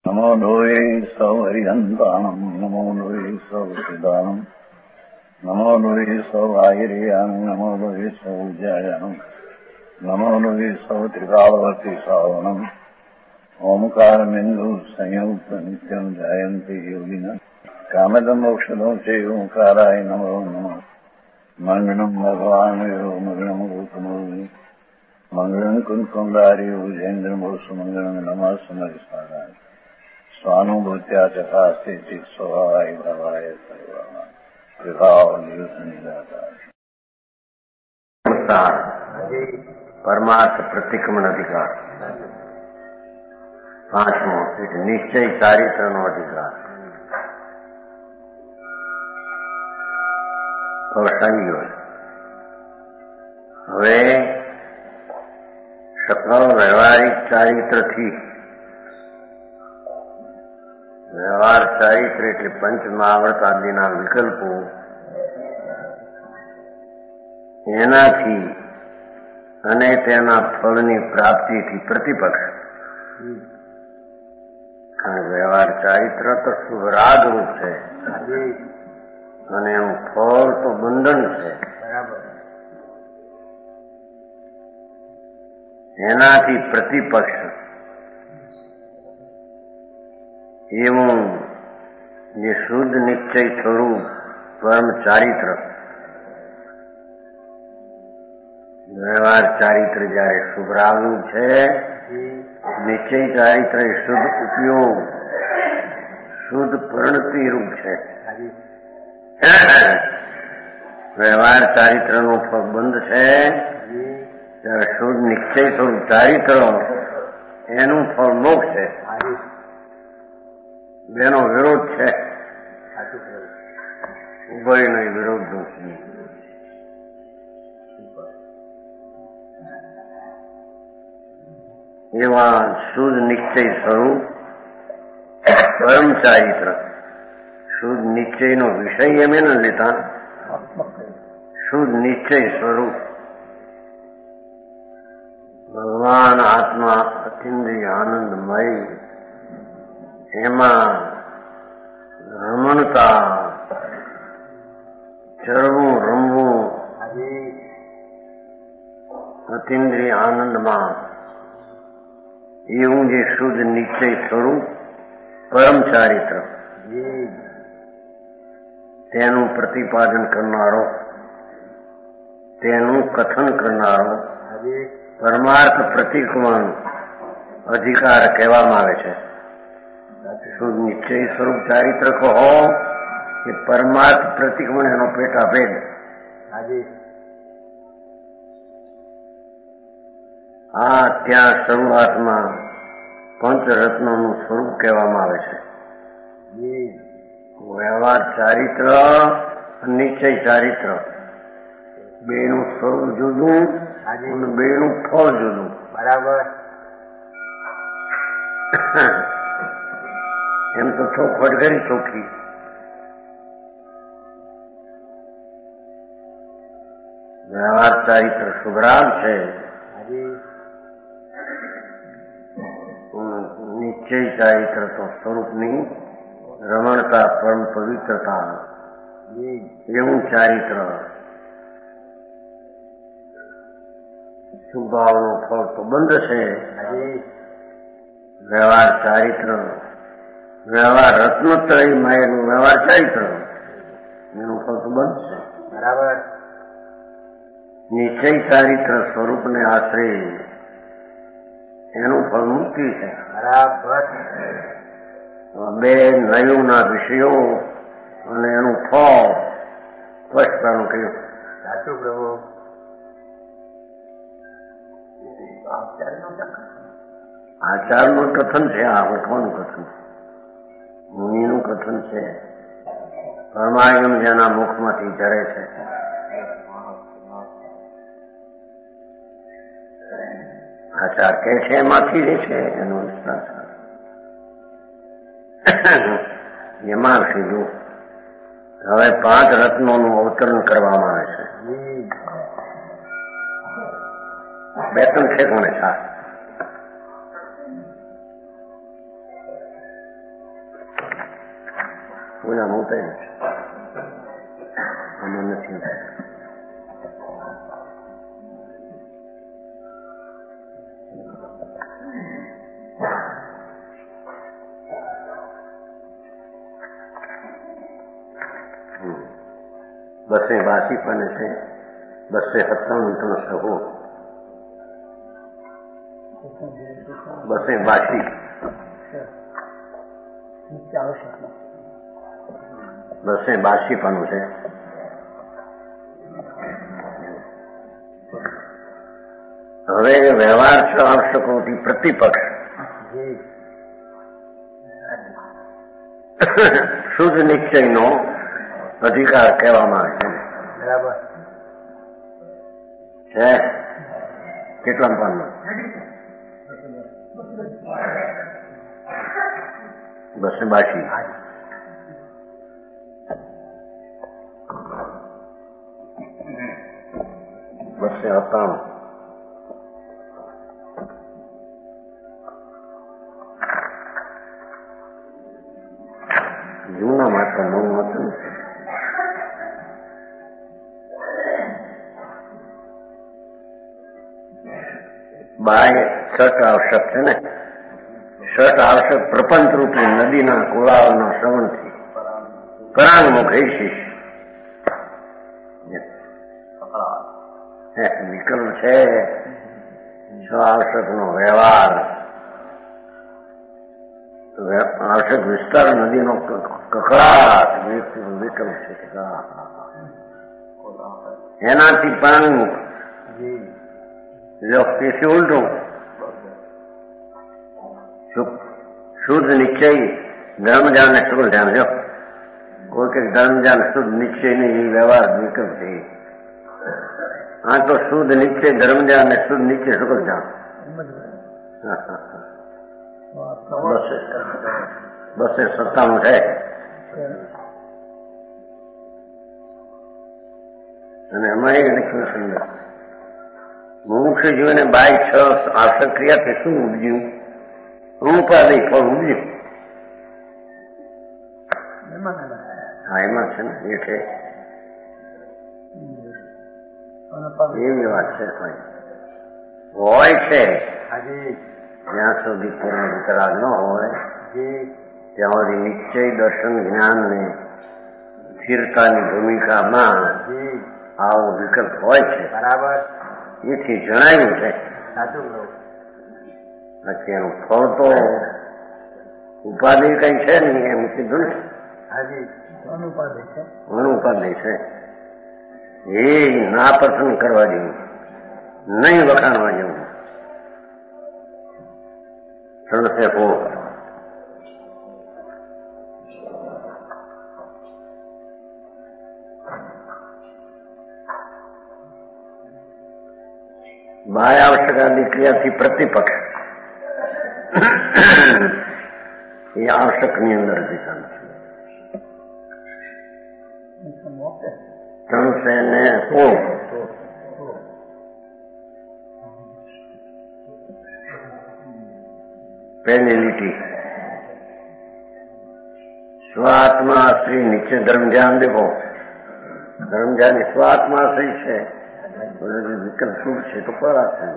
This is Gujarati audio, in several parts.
नमो लोये सौहरिहन्ताणम् नमो लोये सौचिदानम् नमो लोये सौभागिर्याम् नमो लोये सौज्यायाम् नमो लोये सौत्रिकालवती सावनम् ओंकारमिन्दु संयुक्त नित्यम् जायन्ति योगिनः कामदम् मोक्षदम् च ओंकाराय नमो नमः मङ्गलम् भगवान् यो मङ्गलम् गौतमोऽपि मङ्गलम् कुन्कुण्डार्यो जयेन्द्रमोऽस्तु मङ्गलम् नमः समरिसाराय स्वानुभूत्या चकास्ते चित् स्वभावाय भावाय सर्वाणाम् परमार्थ प्रतिक्रमण अधिकार पांचमो निश्चय चारित्रનો अधिकार સંયોગ હવે સફળ વ્યવહારિક ચારિત્રથી વ્યવહાર ચારિત્ર એટલે પંચ મહાવ્રત આદિના વિકલ્પો એનાથી અને તેના ફળની પ્રાપ્તિથી પ્રતિપક્ષ કારણ વ્યવહાર ચારિત્ર તો શુભરાગ રૂપ છે અને એનું ફળ તો બંધન છે એનાથી પ્રતિપક્ષ એવું જે શુદ્ધ નિશ્ચય સ્વરૂપ પરમ ચારિત્ર વ્યવહાર ચારિત્ર જયારે શુભરાગનું છે નિશ્ચય ચારિત્ર એ શુદ્ધ ઉપયોગ શુદ્ધ પરિણતિ રૂપ છે વ્યવહાર ચારિત્રનું ફળ બંધ છે ત્યારે શુદ્ધ નિશ્ચય સ્વરૂપ ચારિત્ર એનું ફળ મોક્ષ છે બેનો વિરોધ છે ઉભયનો વિરોધ નથી એવા શુદ્ધ નિશ્ચય સ્વરૂપ પરમ ચારિત્ર શુદ્ધ નિશ્ચયનો વિષય એમ ન લેતા શુદ્ધ નિશ્ચય સ્વરૂપ ભગવાન આત્મા અતિન્દ્રિય આનંદમય એમાં રમણતા ચરવું રમવું અતિન્દ્રિય આનંદમાં એવું જે શુદ્ધ નિશ્ચય સ્વરૂપ પરમ ચારિત્ર તેનું પ્રતિપાદન કરનારો તેનું કથન કરનારો પરમાર્થ પ્રતિક્રમણ અધિકાર કહેવામાં આવે છે શુદ્ધ નિશ્ચય સ્વરૂપ ચારિત્ર કહો કે પરમાર્થ પ્રતિક્રમણ એનો પેટાભેદ આ ત્યાં શરૂઆતમાં પંચરત્નોનું સ્વરૂપ કહેવામાં આવે છે વ્યવહાર ચારિત્ર નિશ્ચય ચારિત્ર બેનું સ્વરૂપ જુદું અને બેનું ફળ જુદું બરાબર એમ તો ચોખવટ કરી ચોખ્ખી વ્યવહાર ચારિત્ર શુભરાગ છે નિશ્ચય ચારિત્ર તો સ્વરૂપની રમણતા પરમ પવિત્રતા એવું ચારિત્ર શુભાવનું ફળ તો બંધ છે વ્યવહાર ચારિત્ર વ્યવહાર રત્નોત્તરીમાં એનું વ્યવહાર ચારિત્ર એનું ફળ તો બંધ છે બરાબર નિશ્ચય ચારિત્ર સ્વરૂપને આશ્રય એનું ફળ મુક્તિ છે બરાબર બે નયુના વિષયો અને એનું ફળ સ્પષ્ટતાનું કહ્યું સાચું પ્રભુ આચારનું કથન છે આ કોનું કથન મુનિનું કથન છે પરમાગમ જેના મુખમાંથી જરે છે આચાર કે છે એમાંથી જે છે એનું વિસ્તાર એમાં સીધું હવે 5 રત્નોનું અવતરણ કરવામાં આવે છે 2-3 છે કોને પૂજા હોતે આમાં નથી. બસે બાસી પણ છે, 297 સહો બસે બાસી 282 પણ છે. હવે વ્યવહાર 6 આવશ્યકોથી પ્રતિપક્ષ શુદ્ધ નિશ્ચયનો અધિકાર કહેવામાં આવે છે. બરાબર છે. કેટલા પાનમાં 282 297 જૂના માત્ર નવું હતું. બાય છઠ આવશ્યક છે ને. છઠ આવશ્યક પ્રપંચ રૂપી નદીના કુળાવના શ્રવણથી પરાંગમુખ શીશ વિકલ્પ છે. 6 આવશ્યક નો વ્યવહાર આવશ્યક વિસ્તાર નદીનો કકળાટ વિકલ્પ છે. એનાથી પરાંગમુખ વ્યક્તિ ઉલટું શુદ્ધ નિશ્ચય ધર્મ ધ્યાન ને શુદ્ધ ધ્યાન. જો કોઈ કઈક ધર્મ ધ્યાન શુદ્ધ નિશ્ચય ની વ્યવહાર વિકલ્પ છે. આ તો શુદ્ધ નિશ્ચય ધર્મ ધ્યાન ને શુદ્ધ નિશ્ચય શુદ્ધ ધ્યાન 297 છે. અને એમાં એક લખ્યું સુંદર મુમુક્ષુ જીવને બાય 6 આવશ્યક ક્રિયાથી શું ઉપજ્યું? ઉપાધિ ફળ ઉપજ્યું. હા એમાં છે ને એ છે. એવી વાત છે. હોય છે જ્યાં સુધી પૂર્ણ વિતરાગ ન હોય ત્યાં સુધી નિશ્ચય દર્શન જ્ઞાન ને સ્થિરતાની ભૂમિકામાં આવો વિકલ્પ હોય છે. બરાબર. એથી જણાયું છે. બાકી એનું ફળ તો ઉપાધિ કઈ છે નહીં એમ કીધું ને. અનુપાધિ છે. એ ના પસંદ કરવા જેવું, નહીં વખાણવા જેવું. સરસે ફોડ બાહ્ય આવશ્યક ક્રિયાથી પ્રતિપક્ષ એ આવશ્યક ની અંદર અધિકાર છે. 316 પહેલી લીટી સ્વાત્મા શ્રી નીચે ધર્મ ધ્યાન દેખો. ધર્મ ધ્યાન સ્વાત્મા શ્રી છે. વિકલ્પ શું છે તો પરાશે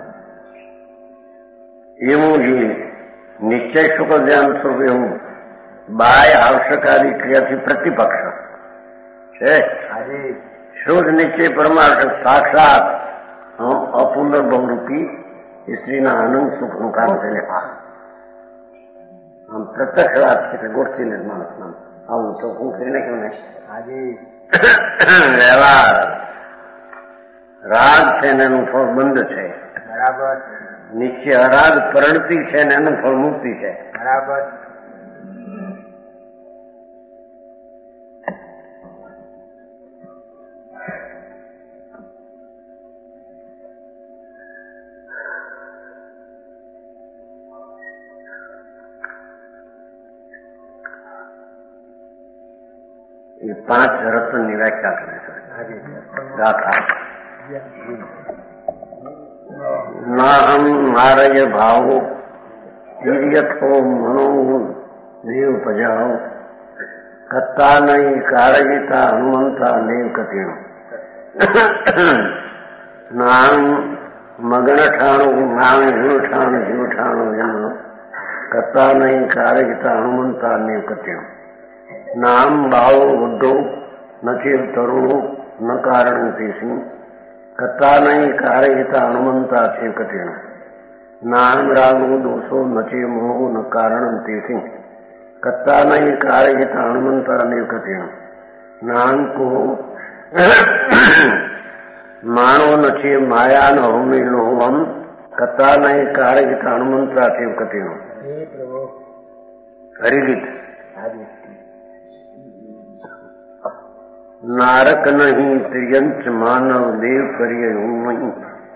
એવું જ નિશ્ચય સુખ ધ્યાન સ્વરૂપ એવું બાહ્ય આવશ્યકાદી ક્રિયાથી પ્રતિપક્ષ છે. શુદ્ધ નિશ્ચય પરમાર્થ સાક્ષાત અપુનર્ભવરૂપી સ્ત્રીના આનંદ સુખનું કામ થઈને આમ પ્રત્યક્ષ વાત છે કે ગોઠવીને જ માણસ નામ આવું ચોખ્ખું કરીને કેવું ને વ્યવહાર રાગ છે ને એનું ફળ બંધ છે. બરાબર. નીચે અરાગ પરણતી છે ને એનું ફળ મુક્તિ છે. બરાબર. એ 5 રત્નની વ્યાખ્યા કરે છે. દાખલા નાહમ નારય ભાવો તિર્યથો મનો દેવ પજાઓ કત્તા નહીં કારગીતા હનુમંતા નેવ કથીણું નામ મગન ઠાણું નામે ગુણ ઠાણું જીવ ઠાણું એમનો કત્તા નહીં કારગીતા હનુમંતા નેવ કથીણું નામ બાળો બુદ્ધો નથી તરુણું ન કારણ તેસી કત્તા નહીં કારગીતા હનુમંતા છે કથીણું નામ રાગો દોષો નથી મોહ ન કારણ તેસી કત્તા નહીં કારગીતા હનુમંતા નેવ કથીણું નામ કો માણો નથી માયા નો હોમી નો હોમ કથા નહીં કારગીતા હનુમંતા છે કથીણું હરિગીત નારક નહીં ત્રિયંચ માનવ દેવ કરીએ હું નહીં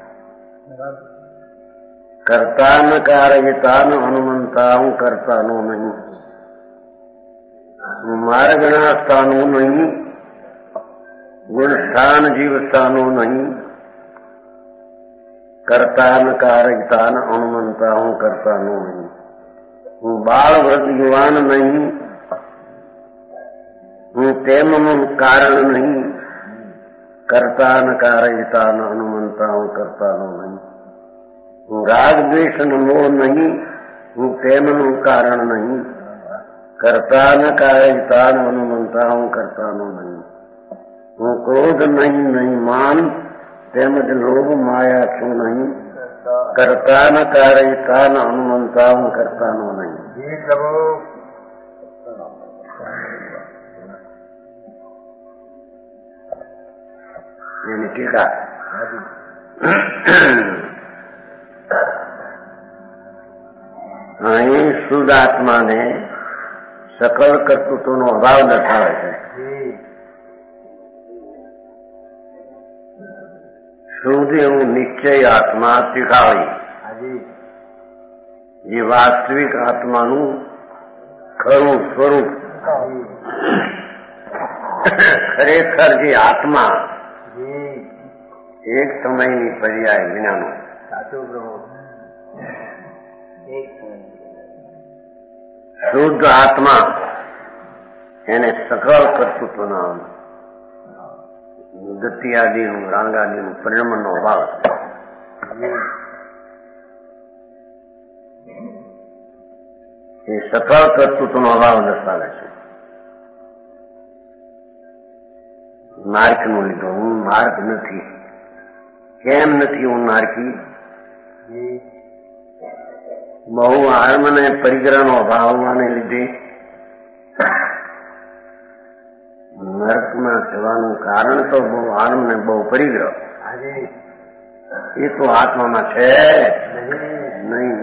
કરતા ન કારગીતા ન હનુમંતા હું કરતા નો નહીં માર્ગના સ્થાનો નહીં ગુણ સ્થાન જીવ સ્થાનો નહીં કરતા ન કારગીતા ન હનુમંતા હું કરતા નો નહીં હું બાળ વૃદ્ધ યુવાન નહીં હું તેમનું કારણ નહીં કરતા ન કારગીતા ન હનુમંતા હું કરતા નો નહીં હું રાગ દ્વેષ ન મોહ નહીં હું તેમનું કારણ નહીં કરતા ન કારગીતા ન હનુમંતા હું કરતા નો નહીં હું ક્રોધ નહીં નહીં માન તેમજ લોભ માયા છું નહીં કરતા ન કારગીતા ન હનુમંતા હું કરતા નો નહીં એની ટીકા અહીં શુદ્ધ આત્માને સકળ કર્તૃત્વનો અભાવ દર્શાવે છે. શુદ્ધ એવું નિશ્ચય આત્મા શીખાવી જે વાસ્તવિક આત્માનું ખરું સ્વરૂપ ખરેખર જે આત્મા એક સમયની પર્યાય વિનાનો શુદ્ધ આત્મા એને સકળ કર્તૃત્વના ગતિ આદિનું રાંગાદિનું પરિણમનો અભાવ એ સકળ કર્તૃત્વનો અભાવ દર્શાવે છે. નારકીનું લીધો હું નારક નથી. કેમ નથી હું નારકી? બહુ આર્મ અને પરિગ્રહનો અભાવ હોવાને લીધે નરકમાં જવાનું કારણ તો બહુ આર્મ ને બહુ પરિગ્રહ. એ તો આત્મામાં છે નહીં.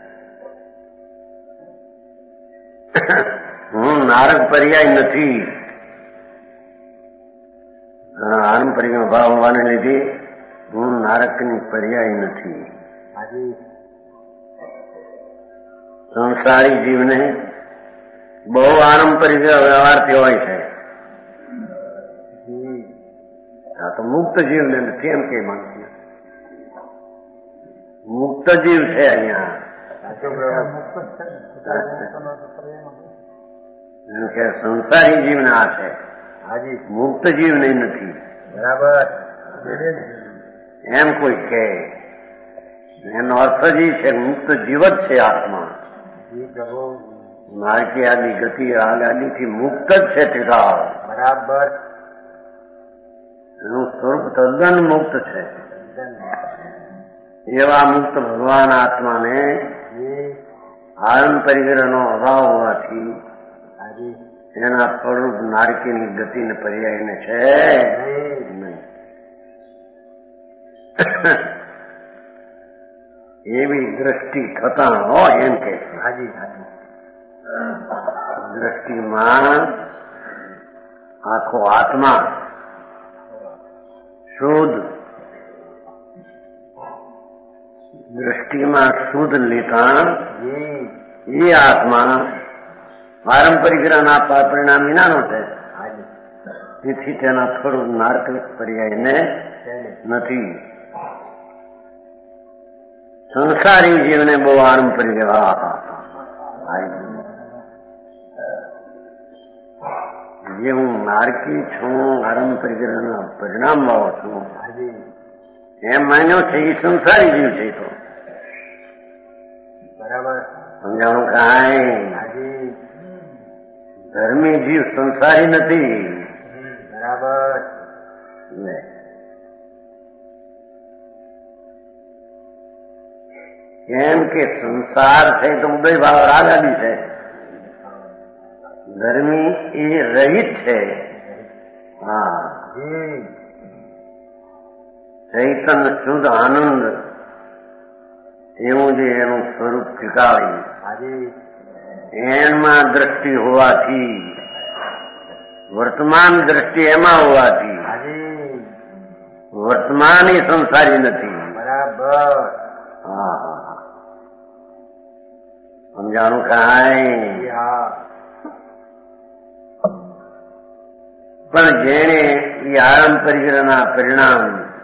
હું નારક પર્યાય નથી. આર્મ પરિગ્રહ ભાવ હોવાને લીધે હું નારકની પર્યાય નથી. સંસારી જીવને બહુ આનંદ પરિગ્રહ વ્યવહારથી હોય છે. આ તો મુક્ત જીવને નથી એમ કે માનતી. મુક્ત જીવ છે અહીંયા. સંસારી જીવને આ છે, મુક્ત જીવને નથી. બરાબર એમ કોઈ કે એનો અર્થ જ છે મુક્ત જીવ જ છે આત્મા. નારકી આદિ ગતિ રાગ આદિ થી મુક્ત જ છે ઠીકાવ. બરાબર એનું સ્વરૂપ તદ્દન મુક્ત છે. એવા મુક્ત ભગવાન આત્માને આનંદ પરિગ્રહનો અભાવ હોવાથી એના સ્વરૂપ નારકીની ગતિને પર્યાયને છે નહીં. એવી દ્રષ્ટિ થતા હોય એમ કે દ્રષ્ટિમાં આખો આત્મા શુદ્ધ, દ્રષ્ટિમાં શુદ્ધ લેતા એ આત્મા પારંપરિક ગ્રહના પરિણામ વિનાનો છે. તેથી તેના થોડું નારક પર્યાયને નથી. સંસારી જીવને બહુ પારંપરિક જે હું માર્ગી છું, આરંભ પરિગ્રહના પરિણામવાળો છું એમ માન્યો છે એ સંસારી જીવ છે. તો બરાબર સમજાણું કાંઈ? ધર્મી જીવ સંસારી નથી. બરાબર કેમ કે સંસાર છે તો ઉદય ભાવ રાગ આદિ છે. ધર્મી એ રહિત છે. હા, ચૈતન શુદ્ધ આનંદ એવું જે એનું સ્વરૂપ ત્રિકાળી એમાં દ્રષ્ટિ હોવાથી, વર્તમાન દ્રષ્ટિ એમાં હોવાથી વર્તમાન એ સંસારી નથી. બરાબર હા, સમજાણું કાંઈ? પણ જેને એ આરંભ પરિગ્રહના પરિણામ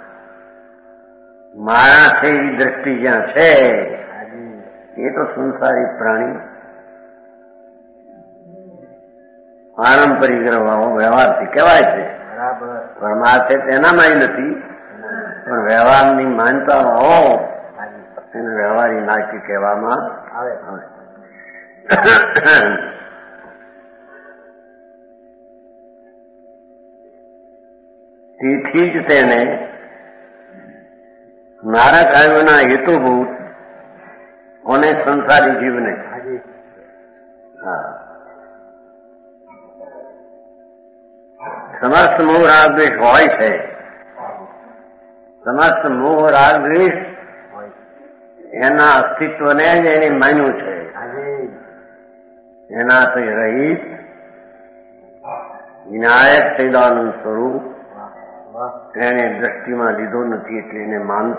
મારા છે એવી દ્રષ્ટિ જ્યાં છે એ તો સંસારી પ્રાણી આરંભ પરિગ્રહ વ્યવહારથી કહેવાય છે. પરમાર્થે તેનામાં નથી, પણ વ્યવહારની માનતા હો એને વ્યવહારી નાખી કહેવામાં આવે. તેથી જ તેને નારક આયુના હેતુભૂત કોને સંસારી જીવને સમસ્ત મોહ રાગ દ્વેષ હોય છે. સમસ્ત મોહ રાગ દ્વેષ એના અસ્તિત્વને જ એને માન્યું છે. એનાથી રહિત વિનાયક સૈદાનંદ સ્વરૂપ એને દ્રષ્ટિમાં લીધો નથી, એટલે એને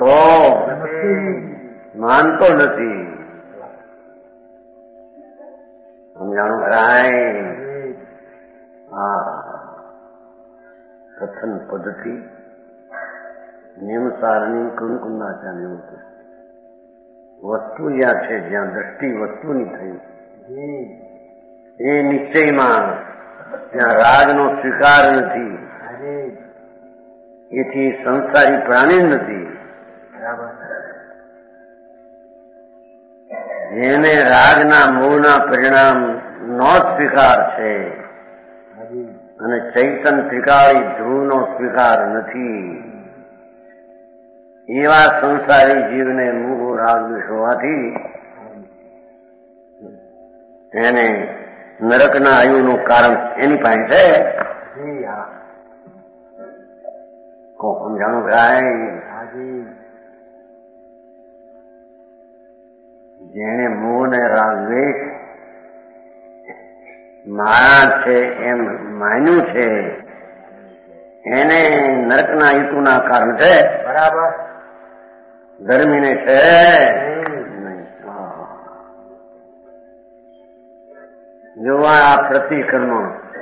માનતો નથી. સમજાણું કરાય? હા, કથન પદ્ધતિ નિયમસારની કુંકુમાચાર્ય વસ્તુ જ્યાં છે, જ્યાં દ્રષ્ટિ વસ્તુની થઈ એ નિશ્ચયમાં ત્યાં રાગનો સ્વીકાર નથી, એથી સંસારી પ્રાણી નથી. જેને રાગના મોહના પરિણામ નો સ્વીકાર છે અને ચૈતન ત્રિકાળી ધ્રુવનો સ્વીકાર નથી, એવા સંસારી જીવને મોહ રાગ દ્વેષ હોવાથી એને નરકના આયુનું કારણ એની પાસે છે. સમજાણું ભાઈ? જેને મોહ ને રાગ દ્વેષ મારા છે એમ માન્યું છે એને નરકના હેતુના કારણ છે. બરાબર. ધર્મીને છે જોવા આ પ્રતિકર્મ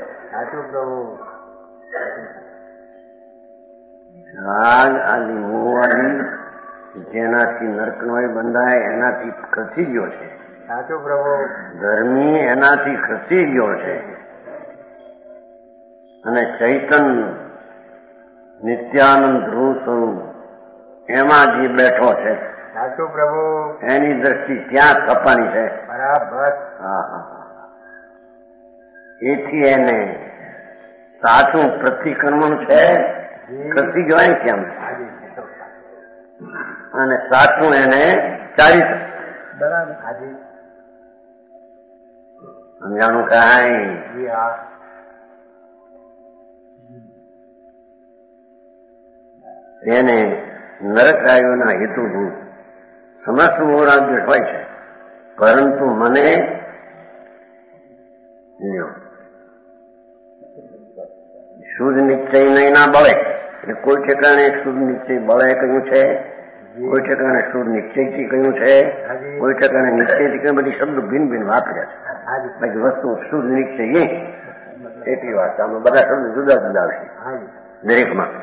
રાગ આદિ મોહ આદિ જેનાથી નરકનો બંધાય એનાથી ખસી ગયો છે. સાચું પ્રભુ. ધર્મી એનાથી ખસી ગયો છે અને ચૈતન નિત્યાનંદ ધ્રુવ સ્વરૂપ એમાં જે બેઠો છે. સાચું પ્રભુ. એની દ્રષ્ટિ ત્યાં થવાની છે. બરાબર. હા હા, એથી એને સાચું પ્રતિક્રમણ છે, ખસી ગયો કેમ, અને સાચું એને ચારિત્ર. બરાબર. સમજાણું કાંઈ? તેને નરકાયોના હેતુભૂત સમસ્ત મોહરાગ હોય છે, પરંતુ મને શુદ્ધ નિશ્ચય નહીં ના બળે. એટલે કોઈ ઠેકાણે શુદ્ધ નિશ્ચય બળે કહ્યું છે, કોઈ ઠેકાણે શુદ્ધ નિશ્ચયથી કહ્યું છે, કોઈ ઠેકાણે નિશ્ચયથી કહ્યું. બધી શબ્દ ભિન્ન ભિન્ન વાપર્યા છે. બાકી વસ્તુ શુદ્ધ નિશ્ચય એટલી વાત. આમાં બધા શબ્દ જુદા જુદા આવશે દરેકમાં.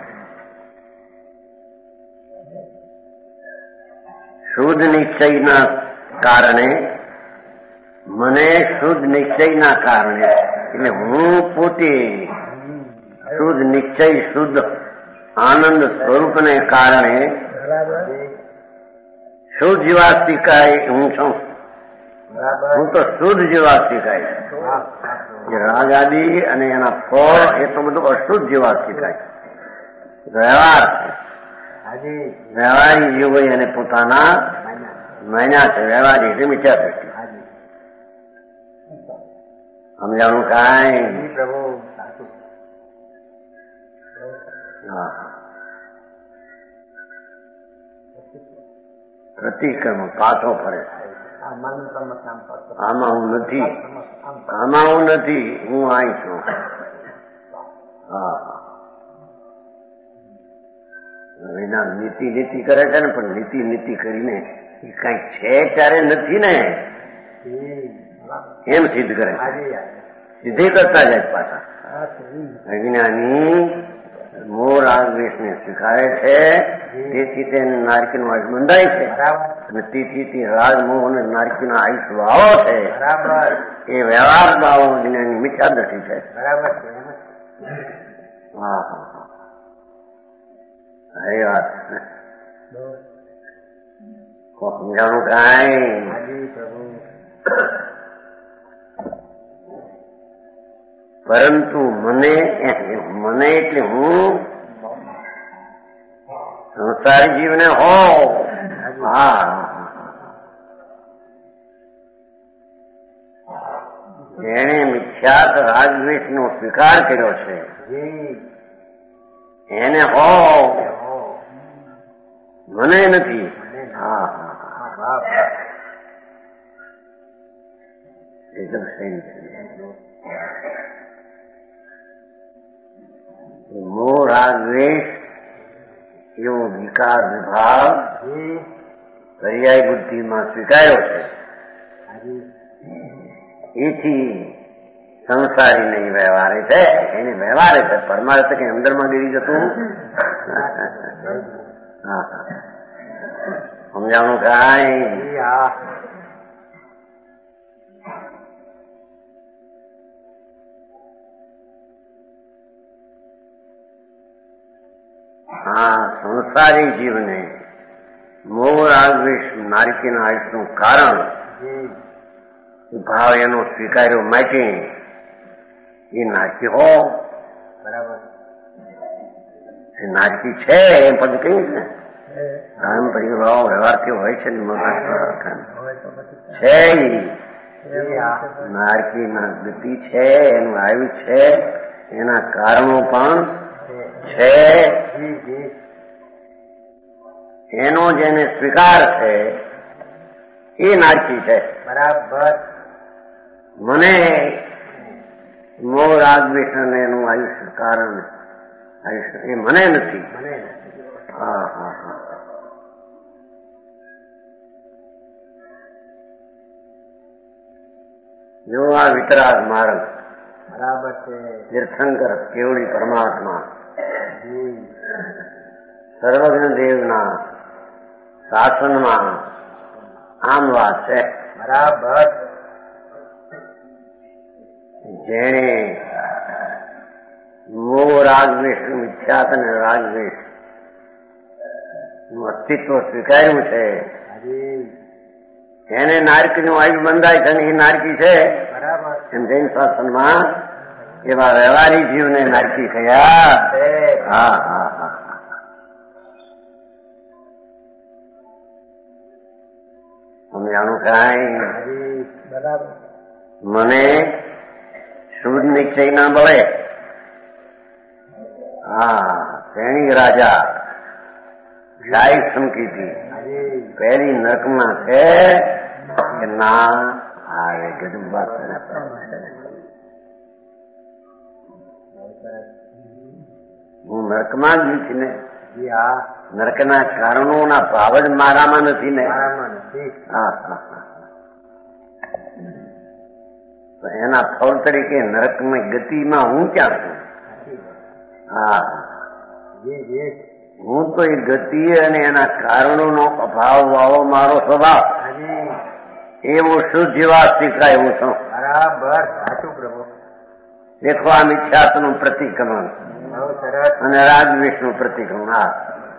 શુદ્ધ નિશ્ચયના કારણે મને શુદ્ધ નિશ્ચયના કારણે એટલે હું પોતે શુદ્ધ નિશ્ચય શુદ્ધ આનંદ સ્વરૂપને કારણે શુદ્ધ જીવાસ્તિકાય હું છું. હું તો શુદ્ધ જીવાસ્તિકાય. રાગ આદિ અને એના ફળ એ તો બધું અશુદ્ધ જીવાસ્તિકાય. વ્યવહાર વ્યવહારી જીવો એને પોતાના માન્યા છે. વ્યવહારી એટલે મિથ્યા દ્રષ્ટિ. સમજાણું કાંઈ? પ્રતિક્રમ પાછો ફરે. આમાં હું નથી, આમાં હું નથી, હું અહીં છું. હા, એના નીતિ નીતિ કરે છે ને, પણ નીતિ નીતિ કરીને એ કઈક છે ત્યારે નથી ને એમ સિદ્ધ કરે. સિદ્ધિ કરતા જાય પાછા. અજ્ઞાની મોહ રાગ દ્વેષને સ્વીકારે છે, તેથી તેને નારકીનો આયુષ બંધાય છે. અને તેથી તે રાગ મોહ અને નારકીના આયુષ ભાવો છે. એ વ્યવહાર ભાવો જ્ઞાની મિથ્યા દ્રષ્ટિ છે. હા હા હા, એ વાત સમજાણું કાંઈ? પરંતુ મને એટલે હું સંસારી જીવને હો. હા, જેણે મિથ્યાત રાગદ્વેષ નો સ્વીકાર કર્યો છે એને હો, મને નથી. હા હા, એકદમ સહી છે. મોહ રાગ દ્વેષ એવો વિકાર વિભાગ પર્યાય બુદ્ધિમાં સ્વીકાર્યો છે. એથી સંસારી નહીં વ્યવહારે છે. એને વ્યવહારે છે. પરમાર્થ કે અંદરમાં ગીરી જતું. હા હા, સમજાણું કાંઈ? હા, સંસારી જીવને મોહ રાગ દ્વેષ નારકીના આયુષનું કારણ ભાવ એનો સ્વીકાર્યો માટે એ નારકી હો. બરાબર, એ નારકી છે એમ પદ કહ્યું છે. પારંપરિક ભાવ વ્યવહારથી હોય છે ને છે. નારકી ના ગતિ છે, એનું આયુ છે, એના કારણો પણ છે. એનો જેને સ્વીકાર છે એ નારકી છે. બરાબર. મને મોહ રાગ દ્વેષ એનું આયુષ્ય કારણ આયુષ્ય એ મને નથી. હા હા હા, જો આ વિતરાગ માર્ગ બરાબર છે. તીર્થંકર કેવડી પરમાત્મા સર્વજ્ઞ દેવના શાસનમાં આમ વાત છે. બરાબર. જેણે મોહ રાગ દ્વેષ મિથ્યાત અને રાગ દ્વેષ નું અસ્તિત્વ સ્વીકાર્યું છે એને નારકીનું આયુષ બંધાય છે. એ નારકી છે. બરાબર. એમ જૈન શાસનમાં એવા વ્યવહારી જીવને નારકી થયા. હા હા હા, સમજાણું કાંઈ? બરાબર. મને શુદ્ધ નિશ્ચય ના બળે હા શ્રેણી રાજા ગાય સમકીથી પહેલી નરકમાં છે કે ના આવે. ગજબ વાત. હું નરકમાં જ નથી ને. નરકના કારણોના ભાવ જ મારામાં નથી ને. હા હા, એના ફળ તરીકે નરકમાં ગતિમાં હું ક્યાં છું? હા, હું તો એ ગતિ અને એના કારણોનો અભાવ વાવો મારો સ્વભાવ એવો શુદ્ધ જીવાસ્તિકા એવું છું. બરાબર, સાચું પ્રભુ. દેખો આ મિથ્યાત્વનું પ્રતિક્રમણ સરસ. અને રાગદ્વેષનું પ્રતિક્રમણ આ.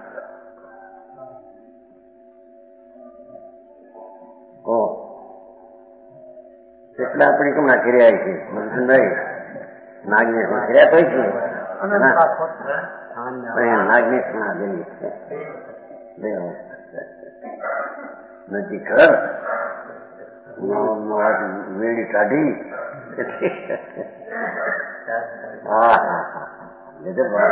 કેટલા પરિક્રમણા કર્યા છે મનસુખભાઈ? નાગનેશમાં કર્યા તો છે. નાગનેશમાં ગઈ છે નથી ખર વેડી કાઢી. હા હા હા ગજબ વાત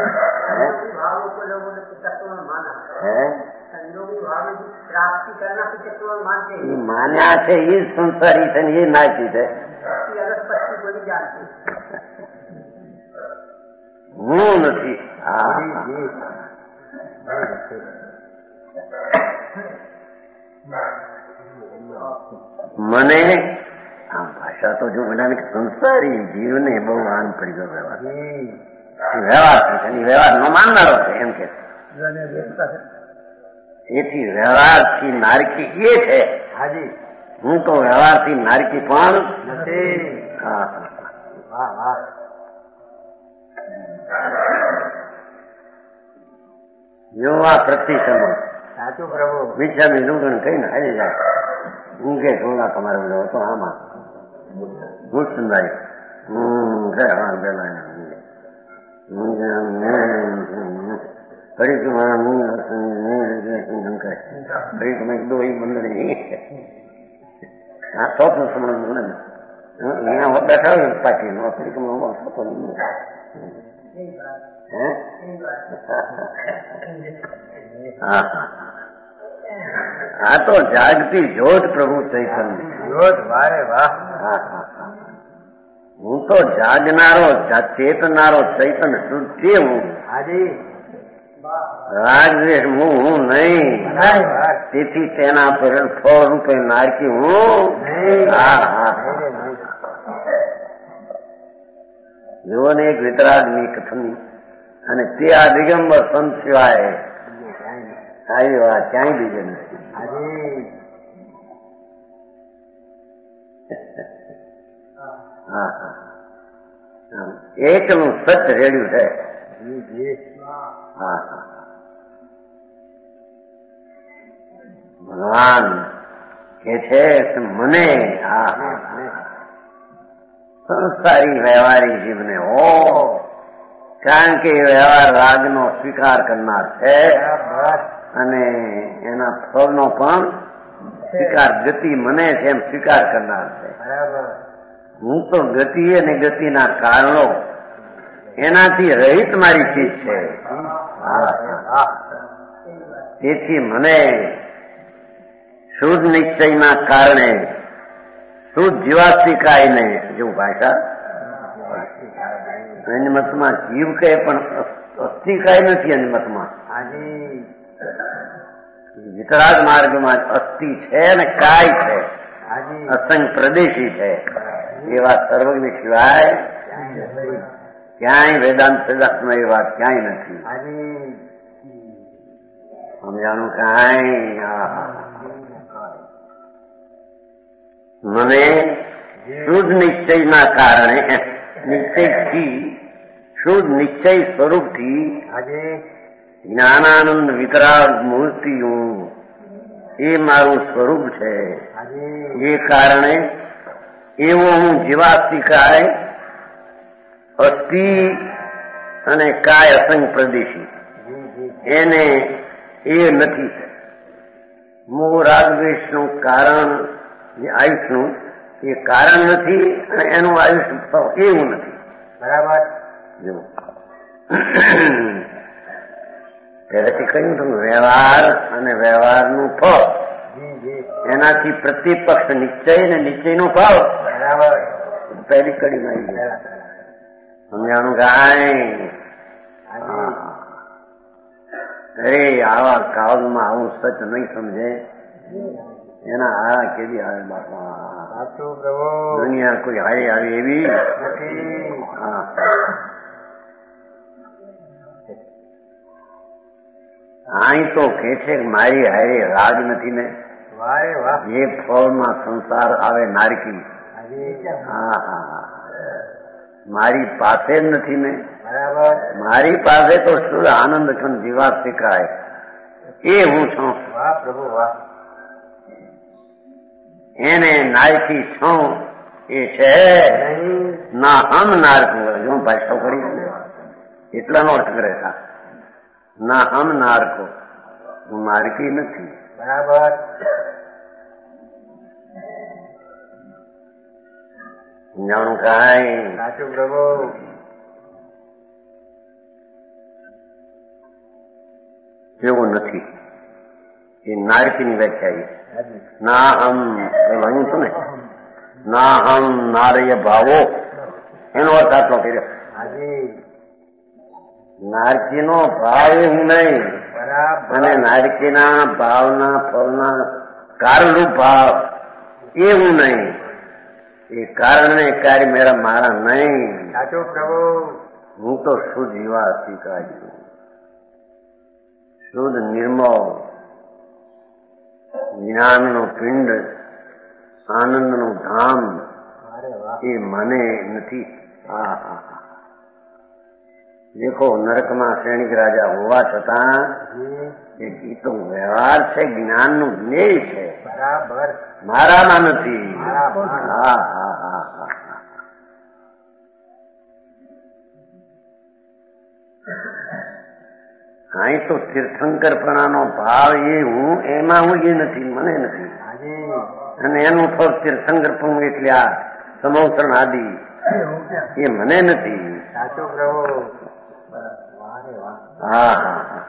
માન્યા છે એ સંસારી છે ને એ નાચી છે. હું નથી. મને આ ભાષા તો જો બધાને સંસારી જીવને બહુ આન પડી ગયો વ્યવહાર છે. વ્યવહાર નો માનનારો છે એમ કે એથી વ્યવહારથી નારકી એ છે. હાજી હું તો વ્યવહારથી નારકી પણ નથી. હા વાહ વાહ. યોવા પ્રતિસમ સાચું પ્રભુ. વિચારી લુગણ કહીને હારી જાય. હું કે ટોલા તમારો બધો હતો આમાં ગુસ્સનભાઈ ચોથું સમજ અહીંયા બેઠા હોય પાછી આ તો જાગતી જ્યોત પ્રભુ ચૈતન્ય. જ્યોત. વારે વાહ. હું તો જાગનારો ચેતનારો ચૈતન્ય શુદ્ધિ હું. હાજી રાગદ્વેષ હું નહીં. તેથી તેના પર ફળ રૂપે નારકી હું. જુઓ ને એક વિતરાગની કથની અને તે આ દિગંબર સંત સિવાય આવી વાત ક્યાંય બીજે નથી. એકનું સચ રેડ્યું છે. ભગવાન કે છે મને સંસારી વ્યવહારિક જીવને હો, કારણ કે વ્યવહાર રાગનો સ્વીકાર કરનાર છે અને એના ફળનો પણ સ્વીકાર ગતિ મને છે એમ સ્વીકાર કરનાર છે. હું તો ગતિ અને ગતિના કારણો એનાથી રહિત મારી ચીજ છે. તેથી મને શુદ્ધ નિશ્ચયના કારણે શુદ્ધ જીવાસ્તિકાયને જેવું ભાષા એની મતમાં જીવ કહે પણ અસ્થિકાય નથી. એની મતમાં વિતરાગ માર્ગમાં અસ્થિ છે ને કાય છે, અસંગ પ્રદેશી છે. એવા સર્વજ્ઞ સિવાય ક્યાંય વેદાંત સિદ્ધાંતમાં એ વાત ક્યાંય નથી. સમજાણું કાંઈ? મને શુદ્ધ નિશ્ચયના કારણે નિશ્ચયથી શુદ્ધ નિશ્ચય સ્વરૂપથી જ્ઞાનાનંદ વિતરાગ મૂર્તિ હું, એ મારું સ્વરૂપ છે. એ કારણે એવો હું જીવાસ્તિકાય અસ્થિ અને કાય અસંગ પ્રદેશી એને એ નથી. મોહ રાગદ્વેષનું કારણ જે આયુષનું એ કારણ નથી અને એનું આયુષ્ય એવું નથી. બરાબર. જો પહેલેથી કહ્યું હતું વ્યવહાર અને વ્યવહારનું ફળ, એનાથી પ્રતિપક્ષ નિશ્ચય અને નિશ્ચયનું ફળ. બરાબર. પહેલી કડીમાં આવી ગયા. સમજાણું કાંઈ? અરે આવા કાળમાં આવું સચ નહીં સમજે એના હારા કેવી આવે બાપા. દુનિયા કોઈ હારી આવી એવી અહીં તો કે છે મારી હારે રાગ નથી ને. જે ફળમાં સંસાર આવે નારકી, મારી પાસે જ નથી ને. બરાબર. મારી પાસે તો શુદ્ધ આનંદ ખંડ જીવા શીખાય એ હું છું. વાહ પ્રભુ વાહ. એને નાયકી છું એ છે ના હમ નારકો. જો ભાષા કરી એટલાનો અર્થ કરે ના હમ નારકો. હું નારકી નથી. બરાબર. જાણું કાંઈ સાચું પ્રભુ. એવું નથી. એ નારકીની વ્યાખ્યા ના હમ ભણ્યું હતું ને ના હમ નારય ભાવો એનો અર્થ આટલો કર્યો. હાજી. નારકીનો ભાવ એ હું નહીં બરાબર. અને નારકીના ભાવના ફળના કારણરૂપ ભાવ એ હું નહીં. એ કારણ એ કાર્ય મેળા મારા નહીં. સાચું પ્રભુ. હું તો શુદ્ધ જીવા શીખાય શુદ્ધ નિર્મળ જ્ઞાનનું પિંડ આનંદનું ધામ અરે વાહ. એ મને નથી. દેખો નરકમાં સૈનિક રાજા હોવા છતાં જી. એ ગીતો વ્યવહાર છે જ્ઞાનનું જ્ઞેય છે બરાબર. મારામાં નથી. મારામાં. હા હા હા હા. અહીં તો તીર્થંકરપણાનો ભાવ એ હું એમાં હું એ નથી મને નથી. હાજી. અને એનું ફળ તીર્થંકરપણું એટલે આ સમોસરણ આદિ એ મને નથી. સાચું પ્રભુ. વાહ રે વાહ. હા હા હા.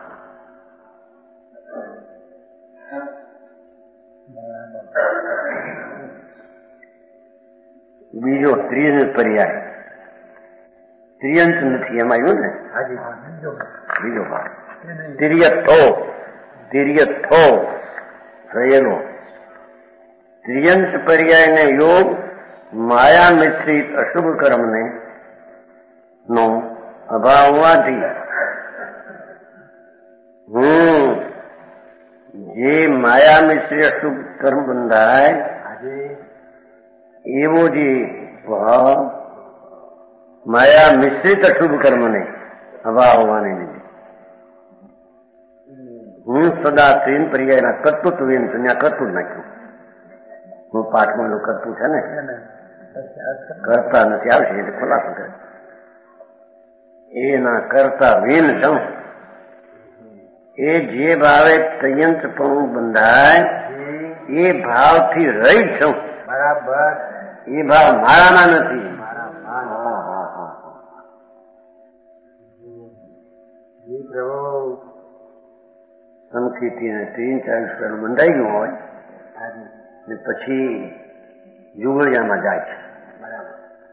બીજો ત્રીજો પર્યાય ત્રિયંત નથી એમાં આવ્યું ને. હાજી. બીજો ભાગ તિર્યથો તિર્યથો થયેલો. ત્રિયંત પર્યાયને યોગ માયા મિશ્રિત અશુભ કર્મને નો અભાવ હોવાથી હું જે માયા મિશ્રિત અશુભ કર્મ બંધાય હાજી. એવો જે ભાવ માયા મિશ્રિત અશુભ કર્મને અભાવ હોવાને લીધે હું સદા ત્રીન પર્યાયના કર્તૃત્વ ત્યાં કરતું જ નાખ્યું. હું પાઠમાં એનું કરતું છે ને કરતા નથી આવશે એટલે ખુલાસો કરે એના કરતા વિન છું. એ જે ભાવે તયંત પણ બંધાય એ ભાવથી રહી છું. બરાબર. એ ભાવ મારામાં નથી. જી પ્રભુ. સંખીથી 30-40 બંધાઈ ગયું હોય હાજી. ને પછી જુગળિયામાં જાય છે. બરાબર.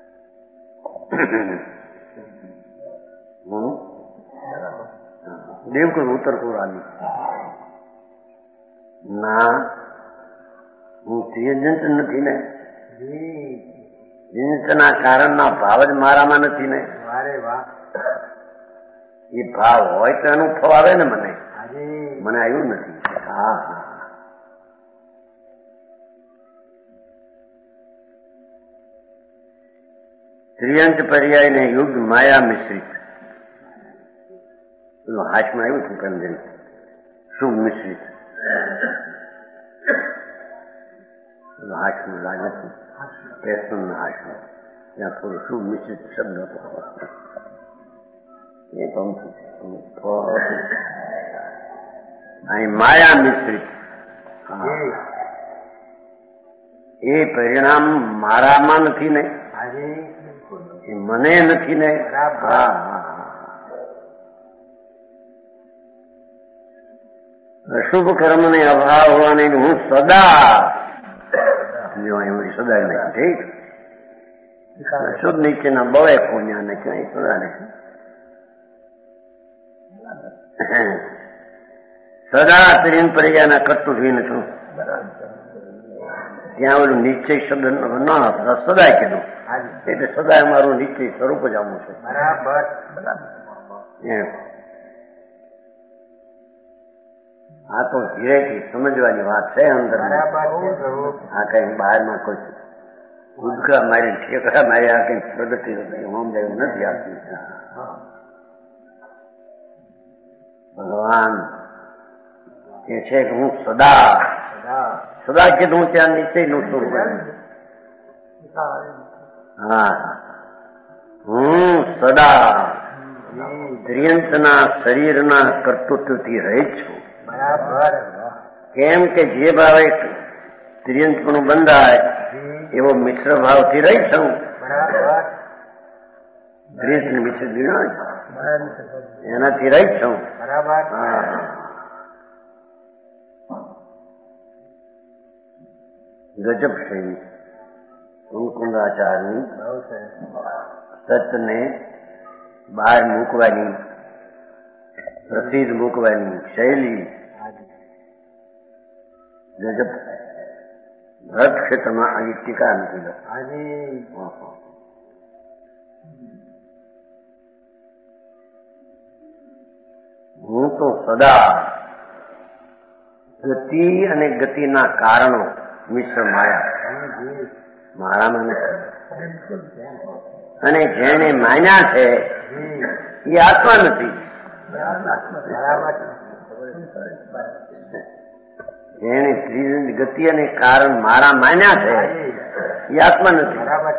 દેવકુળ ઉત્તર કુરાની ના હું ત્રિયજંત નથી ને. જી. જંતના કારણના ભાવ જ મારામાં નથી ને. વાહ રે વાહ. એ ભાવ હોય તો એનું ફળ આવે ને મને. હાજી. મને આવ્યું નથી. હા હા. ત્રિયંત પર્યાય ને યુગ માયા મિશ્રિત હાથમાં આવ્યું હતું કંજન શુભ મિશ્રિત હાથમાં લાગે છે પેશનના હાથમાં ત્યાં થોડું શુભ મિશ્રિત શબ્દ હતો એ અહીં માયા મિશ્રિત એ પરિણામ મારામાં નથી ને. હાજી. એ મને નથી ને. હા અશુભ કર્મને અભાવ હોવાને હું સદા સદા નથી. ઠીક અશુભ નીચેના બળે કોન્યા ને ક્યાંય સદા નથી. સદા ત્રીન પર્યાયના કરતું જોઈને છું. ત્યાં ઓલું નિશ્ચય શબ્દ ના સદાય કીધું એટલે સદાય મારું નિશ્ચય સ્વરૂપ જ આવું છે. બરાબર. આ તો ધીરેથી સમજવાની વાત છે અંદર. બરાબર છે પ્રભુ. આ કઈ બહારમાં કોઈ કૂદકા મારી ઠેકડા મારી આ કઈ પ્રગતિ સમજાયું નથી આપતી. ભગવાન એ છે કે હું સદા કીધું ત્યાં નિશ્ચય નું સ્વરૂપ. હા, હું સદા ત્રિયંતના શરીરના કર્તૃત્વથી રહિત છું. કેમ કે જે ભાવે ત્રિયંતપણું બંધાય એવો મિશ્ર ભાવથી રહી છું. ત્રિયંત મિશ્ર એનાથી રહી છું. ગજબ શૈલી કુંકુંદાચારની સતને બહાર મૂકવાની, પ્રસિદ્ધ મૂકવાની શૈલી ગજબ. ભરત ક્ષેત્રમાં આવી ટીકા નથી. હું તો સદા ગતિ અને ગતિના કારણો મિશ્ર માયા મારામાં નથી. અને જેને માન્યા છે એ આત્મા નથી. જેને ગતિ અને કારણ મારા માન્યા છે એ આત્મા નથી.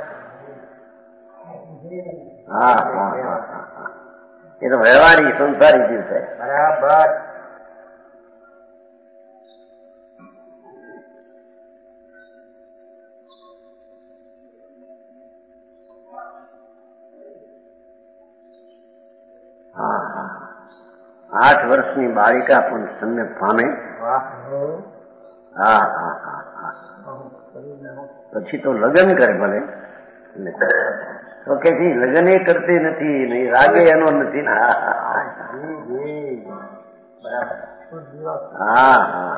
હા હા હા, એ તો વ્યવહારી સંસારી જીવ છે. બરાબર. હા હા, 8 વર્ષની બાળિકા પણ સમ્યક પામે. હા હા હા હા, પછી તો લગ્ન કરે ભલે. તો કે લગ્ન એ કરતી નથી, નહીં રાગે એનો નથી. હા હા,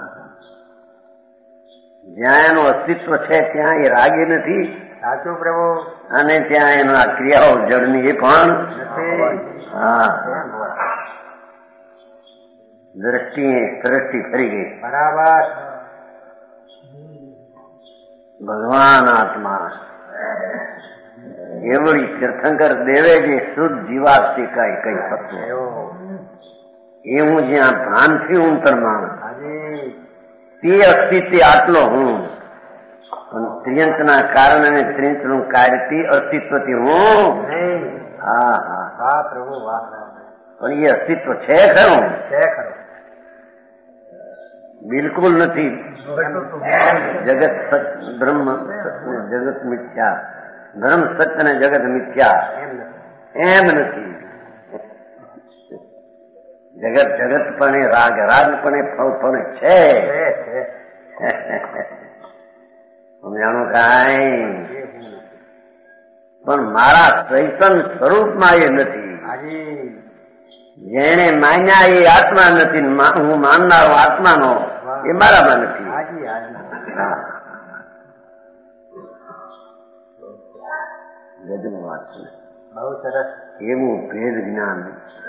જ્યાં એનું અસ્તિત્વ છે ત્યાં એ રાગે નથી. સાચું પ્રભુ. અને ત્યાં એના ક્રિયાઓ જળની એ પણ હા, દ્રષ્ટિ ફરી ગઈ. બરાબર. ભગવાન આત્મા એવડી તીર્થંકર દેવે જે શુદ્ધ જીવાસ્તી કઈ કઈ શકતું એ હું જ્યાં ભાનથી ઉંતરમાં તે અસ્તિત્વ આટલો હું. પણ ત્રિયંતના કારણે અને ત્રિયંતનું કાર્યથી અસ્તિત્વથી હું. હા હા હા પ્રભુ, પણ એ અસ્તિત્વ છે ખરું? છે ખરું? બિલકુલ નથી. જગત સત્ય, બ્રહ્મ સત્ય, જગત મિથ્યા. ધર્મ સત્ય ને જગત મિથ્યા એમ નથી. જગત જગતપણે રાગ, રાગપણે ફળપણે છે. સમજાણું કાંઈ? પણ મારા ચૈતન સ્વરૂપમાં એ નથી. જેને માન્યા એ આત્મા નથી. હું માનનારો આત્માનો એ મારામાં નથી. ગજબ વાત છે. બહુ સરસ. એવું ભેદ જ્ઞાન.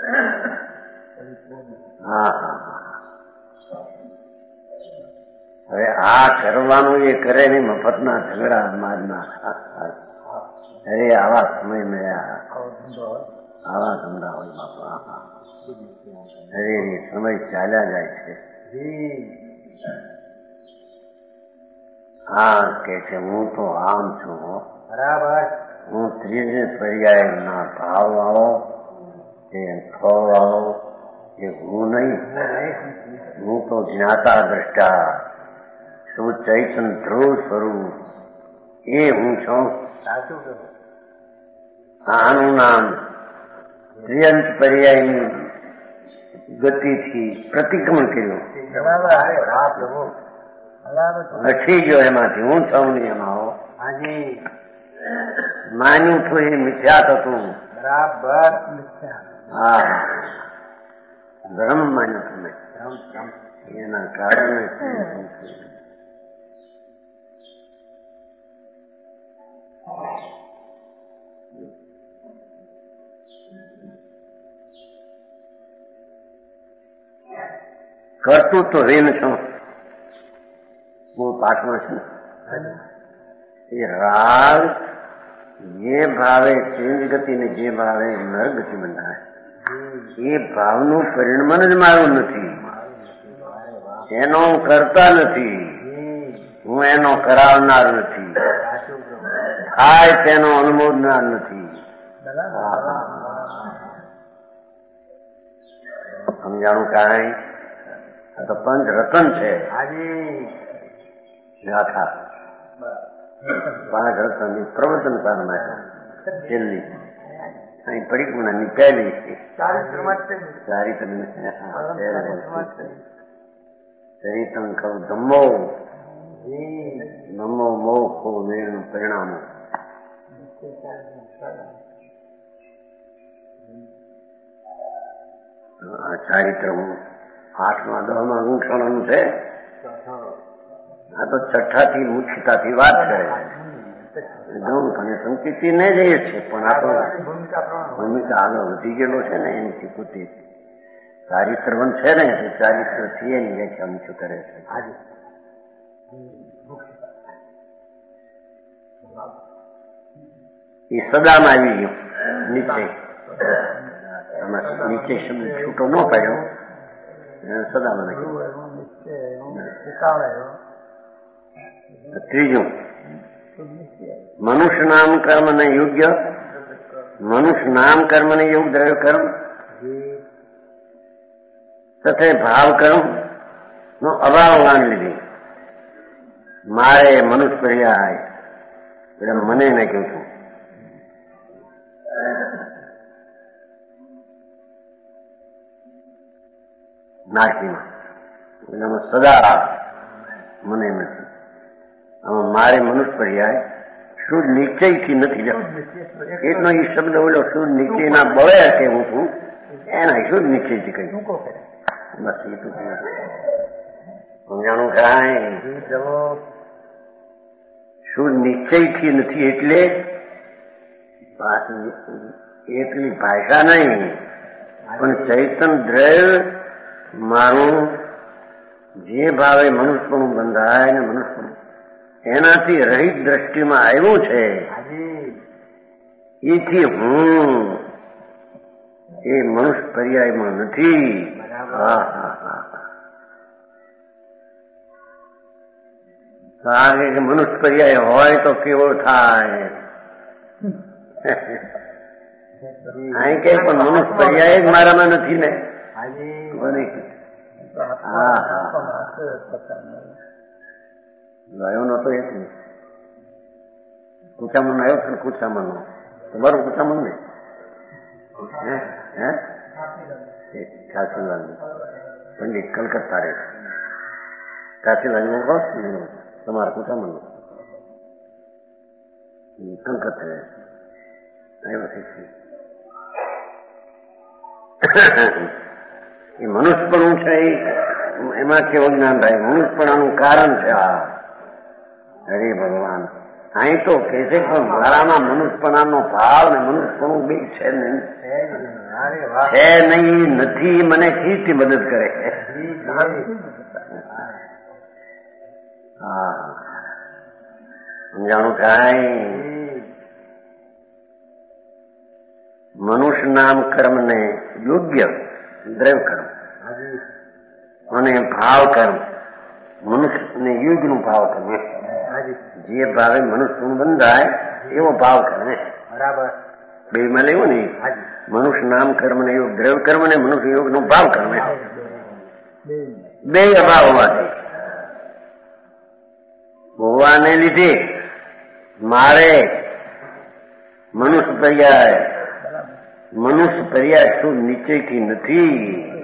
હા હા હા. હવે આ કરવાનું એ કરે નહીં, મફતના ઝઘડા મારના. અરે આવા સમય મળ્યા, આવા ધંધા હોય બાપા. અરે સમય ચાલ્યા જાય છે. હા કે છે હું તો આમ છું. બરાબર. હું ત્રીજે પર્યાય ના ભાવ વાળો એ ફળ વાળો એ હું નહીં. હું તો જ્ઞાતા દ્રષ્ટા શું ચૈતન ધ્રુવ સ્વરૂપ એ હું છું. આનું નામ ત્રિયંત પર્યાયની ગતિથી પ્રતિક્રમણ કર્યું. હટી ગયો એમાંથી. હું છું નહીં એમાં. માન્યું છું એ મિથ્યાત હતું. બરાબર. હા, ધર્મ માન્યું તમે. એના કારણે કરતું તો હીન છું. હું પાઠમાં છું. એ રાગ જે ભાવે ચેન્જ ગતિ ને જે ભાવે નરગતિ બંધાય એ ભાવનું પરિણમન જ મારું નથી. એનો હું કરતા નથી, હું એનો કરાવનાર નથી, થાય તેનો અનુમોદનાર નથી. સમજાણું કાંઈ? આ તો પંચ રતન છે. ગાથા 5 રતનની પ્રવચન પારનાર છેલ્લી અહીં પરિપૂર્ણની પહેલી ચરિતમ કવ ધમ્મો નમો મોખો મેળનું પરિણામો. આ ચારિત્રમ 8મા 10મા ગુંઠાણાનું છે. આ તો છઠ્ઠાથી મુખ્યતાથી વાત કરે ગૌણ અને સંકિતિ ને જ એ છે, પણ આ તો ભૂમિકા આગળ વધી ગયેલો છે ને એની પોતે ચારિત્રવન છે ને એ ચારિત્રથી એની વ્યાખ્યા મુખ્ય કરે છે. એ સદામાં આવી ગયો નીચે. નીચે શબ્દ છૂટો ન પાડ્યો, સદામાં નાખ્યો. ત્રીજું મનુષ્ય નામ કર્મ ને યોગ્ય, મનુષ્ય નામ કર્મ ને યોગ દ્રવ્ય કર્મ તથા ભાવ કર્મ નો અભાવ માન લીધી. મારે મનુષ્ય પર્યાય એટલે મને નાખ્યું છું. નાખીમાં એનામાં સદા મને નથી. આમાં મારે મનુષ્ય પર્યાય શુદ્ધ નિશ્ચયથી નથી જતો. એટલો એ શબ્દ ઓલો શુદ્ધ નિશ્ચયના બળે કે હું છું એના શુદ્ધ નિશ્ચયથી કહ્યું. બસ એ તો સમજાણું કાંઈ? શુદ્ધ નિશ્ચયથી નથી એટલે એટલી ભાષા નહીં, પણ ચૈતન દ્રવ્ય મારું જે ભાવે મનુષ્યપણું બંધાય ને મનુષ્યપણું એનાથી રહિત દ્રષ્ટિમાં આવ્યું છે. એથી હું એ મનુષ્ય પર્યાયમાં નથી. કારણ કે મનુષ્ય પર્યાય હોય તો કેવો થાય? અહીં કે પણ મનુષ્ય પર્યાય જ મારામાં નથી ને. ગયો નતો એક કુચામણ આવ્યો છે. કુચામણ નો તમારું કુચામણ ને કાશીલાલ પંડિત કલકત્તા રહે. કાશીલાલ નું કહો તમારા કુચામણ નો કલકત્તા આવ્યો છે. એ મનુષ્યપણું છે એમાં કેવું જ્ઞાન થાય? મનુષ્યપણાનું કારણ છે આ. હરે ભગવાન અહીં તો કે છે પણ મારામાં મનુષ્યપણાનો ભાવ ને મનુષ્યપણું બી છે નહીં. છે નહીં નથી મને કીથી મદદ કરે? હા સમજાણું કાંઈ? મનુષ્ય નામ કર્મ ને યોગ્ય દ્રવ્ય કર્મ અને ભાવ કર્મ, મનુષ્યને યુગનું ભાવ કર્મ, જે ભાવે મનુષ્યનું બંધાય એવો ભાવ કર્મ. બરાબર બે માં લેવું ને મનુષ્ય નામ કર્મ ને યોગ દ્રવ્ય કર્મ ને મનુષ્ય યોગ નું ભાવ કર્મ. બે અભાવ હોવાને લીધે મારે મનુષ્ય પર્યાય શું નિશ્ચયથી નથી.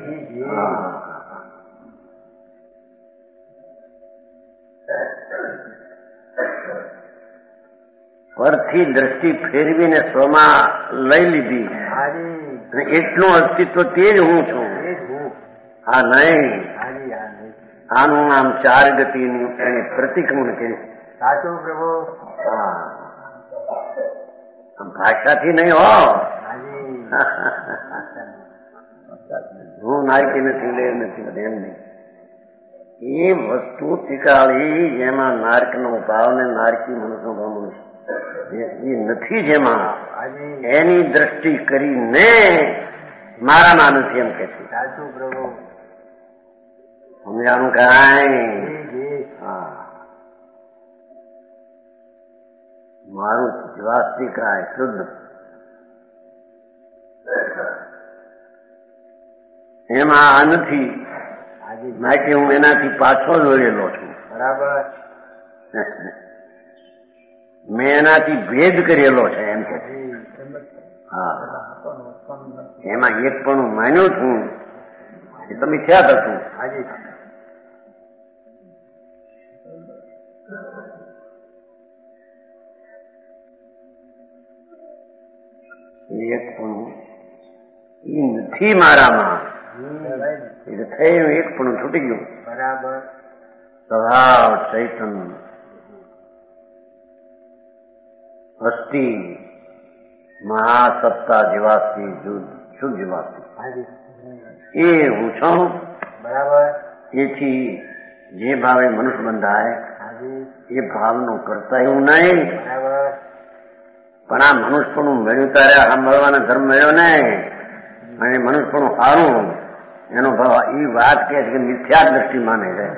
પરથી દ્રષ્ટિ ફેરવીને સ્વમાં લઈ લીધી. એટલું અસ્તિત્વ તે જ હું છું. આ નહીં, આનું નામ 4 ગતિનું એને પ્રતિક્રમણ કર્યું. સાચું પ્રભુ. હા ભાષાથી નહીં હો. હું નાયકી નથી લે નથી એમ નહીં. એ વસ્તુ ત્રિકાળી જેમાં નારકનો ભાવ ને નારકી મનુષ્યનો ભાવ એ નથી, જેમાં એની દ્રષ્ટિ કરીને મારામાં નથી એમ કે છે. સાચું પ્રભુ. સમજાણું કાંઈ? હા, મારું વાસ્તિકાય શુદ્ધ એમાં આ નથી, માટે હું એનાથી પાછો જોડેલો છું. બરાબર. મેં એનાથી ભેદ કરેલો છે એમ કે. હા, એમાં એક પણ હું માન્યો છું એ તો મિથ્યા થતું. એક પણ એ નથી મારામાં, એ થયું એક પણ છૂટી ગયું. બરાબર. સ્વભાવ ચૈતન્ય અસ્થિ મહાસત્તા જીવાસ્તી શુદ્ધ જીવાસ્તી એ હું છું. બરાબર. એથી જે ભાવે મનુષ્ય બંધાય એ ભાવનો કરતા એવું નહીં. બરાબર. પણ આ મનુષ્યપણું મળ્યું ત્યારે આ મળવાના ધર્મ મળ્યો નહીં, અને મનુષ્યપણું સારું એનો ભાવ એ વાત કે છે કે મિથ્યા દ્રષ્ટિ માને છે.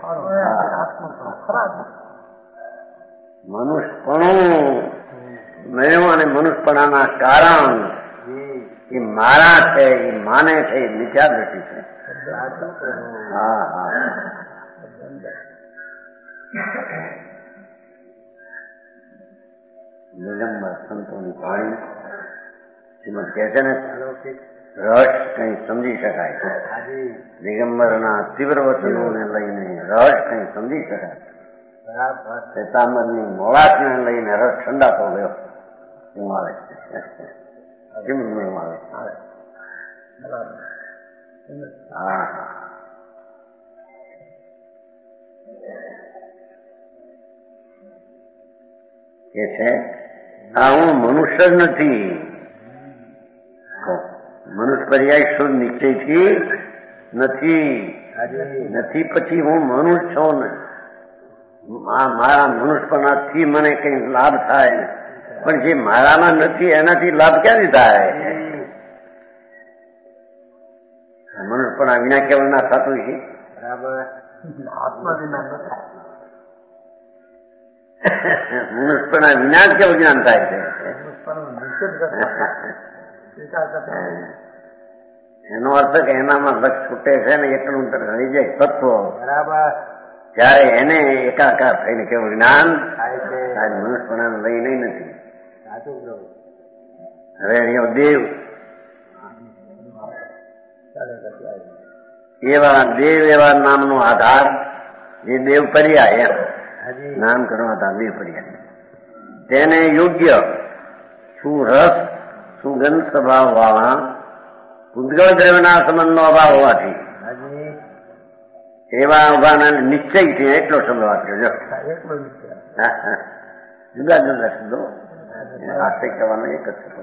મનુષ્યપણું મળ્યું અને મનુષ્યપણાના કારણ એ મારા છે એ માને છે એ મિથ્યા દ્રષ્ટિ છે. હા હા. દિગંબર સંતોની વાણી એમાં કહે છે ને રસ કઈ સમજી શકાય. દિગંબરના તીવ્ર વચનોને લઈને રસ કઈ સમજી શકાય. શેતાંબરની મોળાશને લઈને રસ ઠંડાતો ગયો એવું આવે છે. કેમ આવે? હા હા. કે છે આ હું મનુષ્ય જ નથી. મનુષ્ય પર્યાય શુદ્ધ નિશ્ચયથી નથી પછી હું મનુષ્ય છું ને મારા મનુષ્યપણાથી મને કઈ લાભ થાય, પણ જે મારામાં નથી એનાથી લાભ ક્યાંથી થાય? મનુષ્યપણા વિના કેવળ ના થતું છે. બરાબર. આત્મા વિના ન થાય. મનુષ્યપણા વિના જ કેવું જ્ઞાન થાય છે. એનો અર્થ કે એનામાં લક્ષ છૂટે છે ને એટલું રહી જાય તત્વ. બરાબર. ત્યારે એને એકાકાર થઈને કેવું જ્ઞાન થાય. મનુષ્યપણાને લઈ નહીં નથી. હવે અહીંયા દેવ એવા નામનો આધાર જે દેવ પર્યાય એમ નામકરણ હતા. દેવ પર્યાય તેને યોગ્ય સુરસ સુગંધ સ્વભાવ વાળા ઉદ્ગળ દ્રવ્યના સંબંધનો અભાવ હોવાથી એવા ઉભાના નિશ્ચય છે. એટલો શબ્દ વાપર્યો. જુદા જુદા શબ્દો આશ્રય કરવાનો એક જ શબ્દ.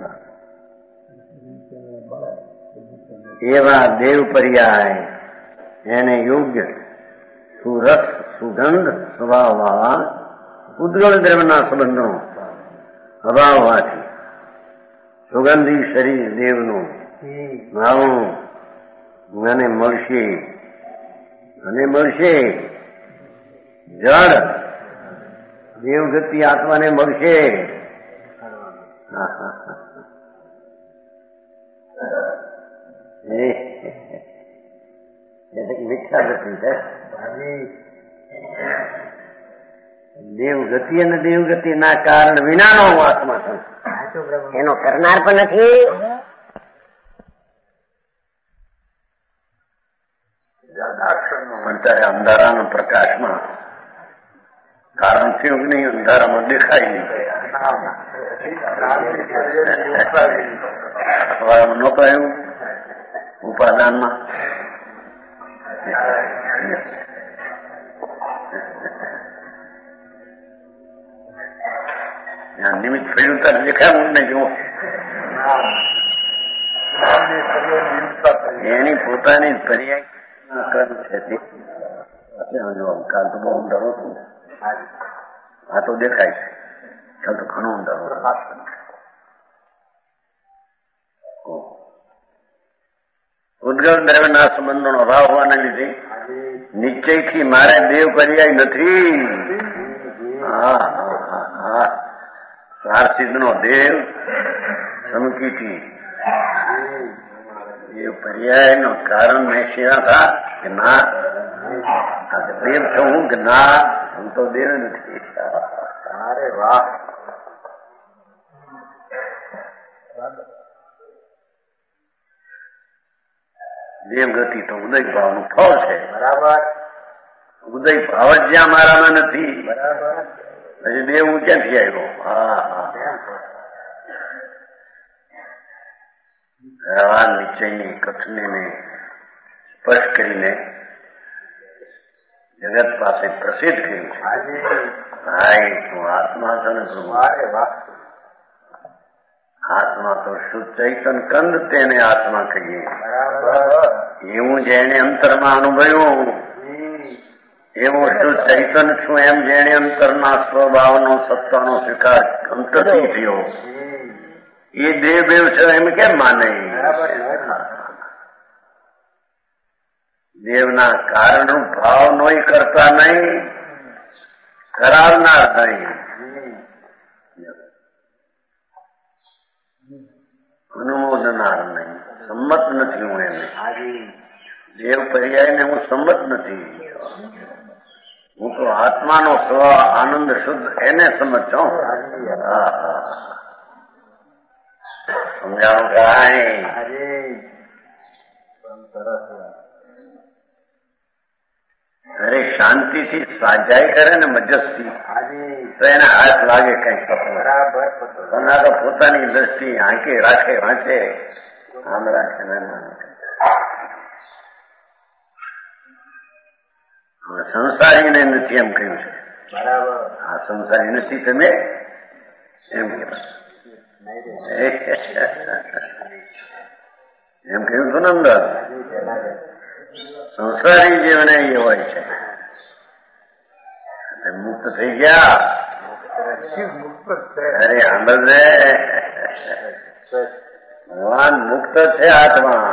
એવા દેવ પર્યાય એને યોગ્ય સુરસ સુગંધ સ્વભાવ વાળા ઉદ્ગળ દ્રવ્યના સંબંધનો અભાવ હોવાથી સુગંધી શરીર દેવનું મારું મને મળશે જળ દેવગતિ આત્માને મળશે. મિથ્યા ગતિ છે. દેવગતિ અને દેવગતિ ના કારણ વિનાનો હું આત્મા છું. એનો કરનાર પણ નથી. પણ ત્યારે અંધારાના પ્રકાશમાં કારણ થયું કે નહીં, અંધારામાં દેખાય નહીં. નહોતો એવું ઉપાદાનમાં. નિમિત્ત ફેર્યું ત્યારે દેખાયું ને જુઓ. એની પોતાની પર્યાય કર્મ છે. જો કાલ તો બહુ અંધારો હતો, આ તો દેખાય છે, કાલ તો ઘણો અંધારો. ઉદ્ગમ દ્રવ્યના સંબંધોનો અભાવ હોવાના લીધે નિશ્ચયથી મારે દેવ પર્યાય નથી. સારસિદ્ધનો દેવ સમકીથી દેવ પર્યાયનો કારણ મેં શેવા હતા કે ના દેવ છું હું કે ના હું તો દેવ નથી. અરે વાહ. દેવગતિ તો ઉદય ભાવનું ફળ છે. બરાબર. ઉદય ભાવ જ જ્યાં મારામાં નથી, બરાબર, પછી દેવ હું ક્યાંથી આવ્યો? વ્યવહાર નિશ્ચયની કથનને સ્પષ્ટ કરીને જગત પાસે પ્રસિદ્ધ કર્યું છે. ભાઈ તું આત્મા છે ને પ્રભુ. આત્મા તો શુદ્ધ ચૈતન કંદ તેને આત્મા કહીએ. એવું જેને અંતરમાં અનુભવ્યું એવું શુદ્ધ ચૈતન છું એમ જેને અંતરના સ્વભાવનો સત્તાનો સ્વીકાર અંતરથી થયો એ દેવ છે એમ કેમ માને? દેવના કારણરૂપ ભાવ નોય કરતા નહીં, કરાવનાર નહીં, અનુમોદનાર નહીં, સંમત નથી હું એને. દેવ પર્યાયને હું સંમત નથી. હું તો આત્માનો સ્વ આનંદ શુદ્ધ એને સમજો. સમજાવું કાંઈ? અરે શાંતિથી સ્વાધ્યાય કરે ને મજસથી તો એને હાથ લાગે કઈ બરાબર. તો પોતાની દ્રષ્ટિ આંકે રાખે વાંચે આમ રાખે. સંસારીને નથી એમ કહ્યું છે. બરાબર. આ સંસારી નથી તમે એમ એમ કહ્યું હતું ને અંદર. સંસારી જીવને એ હોય છે. મુક્ત થઈ ગયા. અરે આંબે ભગવાન મુક્ત છે આત્મા.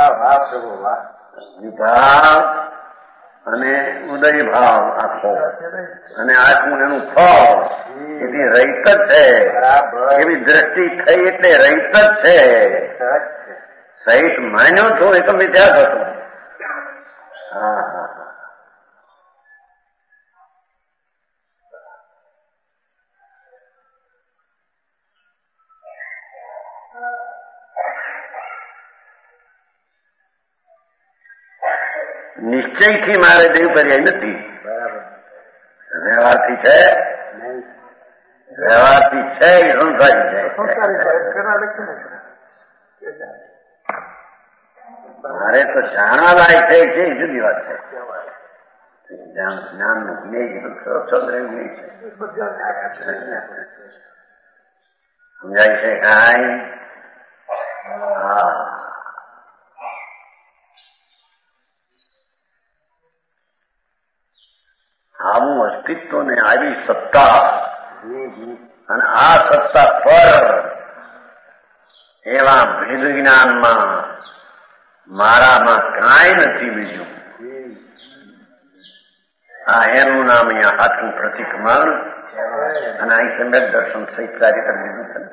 ભાવ અને ઉદય ભાવ આખો અને આત્મું એનું ફળ એથી રહિત જ છે. એવી દ્રષ્ટિ થઈ એટલે રહિત જ છે. સહિત માન્યો છો એ તો મિથ્યા થતો. નિશ્ચયથી મારે દેવ પર્યાય નથી. વ્યવહારથી છે, વ્યવહારથી છે એ સંસારી છે. મારે તો જાણવા લાયક છે એ જુદી વાત છે. જ્ઞાન નું જ્ઞેય નહીં છે. સમજાય છે કાંઈ? આવું અસ્તિત્વ ને આવી સત્તા અને આ સત્તા પર એવા ભેદ જ્ઞાનમાં મારામાં કાંઈ નથી બીજું. આ એનું નામ અહીંયા હાથનું પ્રતિક્રમણ અને અહીં સમ્યક દર્શન સહિત કાર્યક્રમ લીધું છે.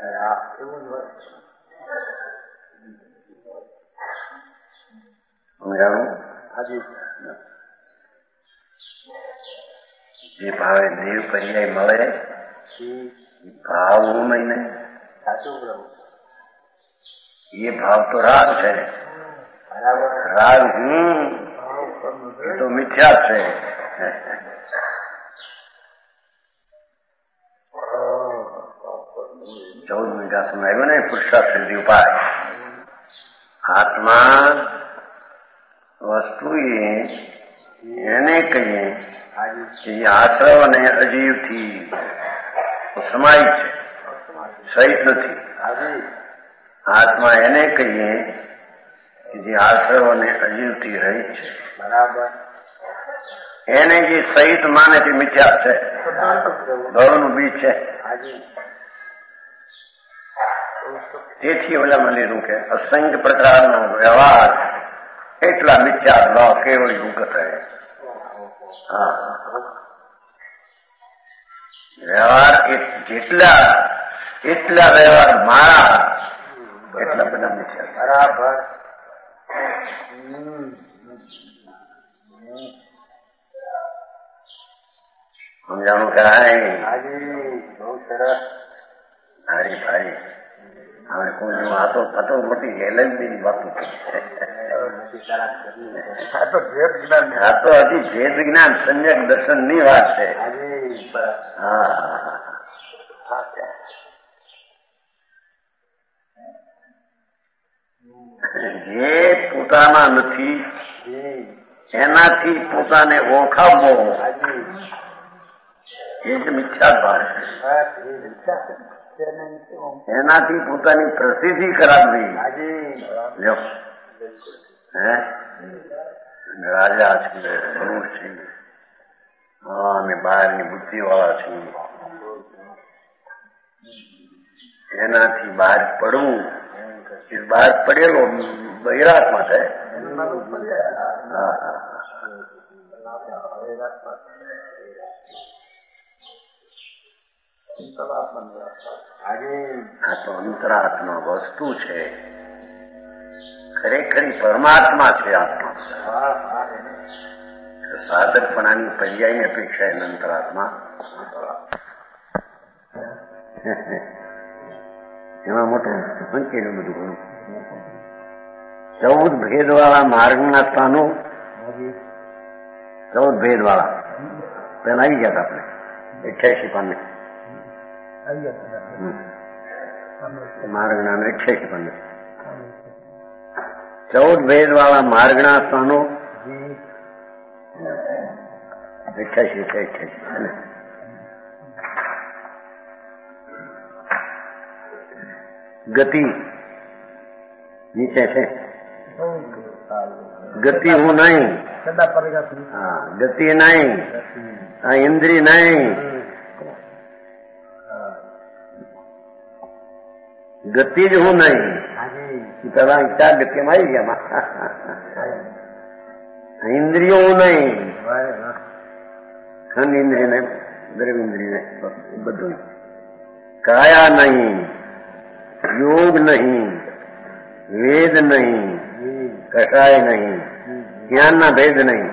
સમજાણું? જે ભાવે દેવ પર્યાય મળે ભાવ મહિને એ ભાવ તો રાગ છે. રાગ એ તો મિથ્યા છે. ચૌદ મિનિટ સમજાવ્યો ને પુરુષાર્થ સિદ્ધિ ઉપાય. આત્મા વસ્તુ એને કહીએ કે આશ્રવ અને અજીવથી સમાય છે, સહિત નથી. આત્મા એને કહીએ કે જે આશ્રવ અને અજીવથી રહિત છે. બરાબર. એને જે સહિત માને તે મિથ્યા છે, ભવનું બીજ છે. તેથી ઓલામાં લીધું કે અસંખ્ય પ્રકારનો વ્યવહાર એટલા મિથ્યા ભાવ કેવળ યુગત રહે. હા, વ્યવહાર એટલા વ્યવહાર મારા એટલા બધા મિથ્યા. બરાબર. સમજાણું કરાય. બહુ સરસ. હારી ભાઈ હવે કોઈ વાતો થતો મોટી એલએલબી વાતો આ તો હજી ભેદ વિજ્ઞાન સંજક દર્શન ની વાત છે. જે પોતાના નથી એનાથી પોતાને ઓળખાવવો એ જ મિથ્યા ભાવ છે. એનાથી પોતાની પ્રસિદ્ધિ કરાવવી. રાજા છે, ધનુષ છે, અમે બહારની બુદ્ધિ વાળા છીએ, એનાથી બહાર પડવું એ બહાર પડેલો બૈરાગમાં છે. આ તો અંતરાત્મા વસ્તુ છે, ખરેખરી પરમાત્મા છે. આત્મા સાધકપણાની પર્યાયની અપેક્ષા એ અંતરાત્મા એમાં મોટું સંકેલું બધું ઘણું. 14 ભેદવાળા માર્ગના સ્થાનો, 14 ભેદવાળા પેલા આવી ગયા આપણે 88 પાને માર્ગના 88 પાને 14 ભેદવાળા માર્ગના સ્થાનો 88. ગતિ નીચે છે. ગતિ હું નહીં, હા ગતિ નહીં, આ ઇન્દ્રિય નહીં, ગતિ જ હું નહીં. પેલા 4 ગતિમાં આવી ગયા. ઇન્દ્રિયો હું નહીં, ખંડ ઇન્દ્રિય ને દ્રવ ઇન્દ્રિય ને બધું. કાયા નહીં, યોગ નહીં, વેદ નહીં, કષાય નહીં, જ્ઞાનના ભેદ નહીં,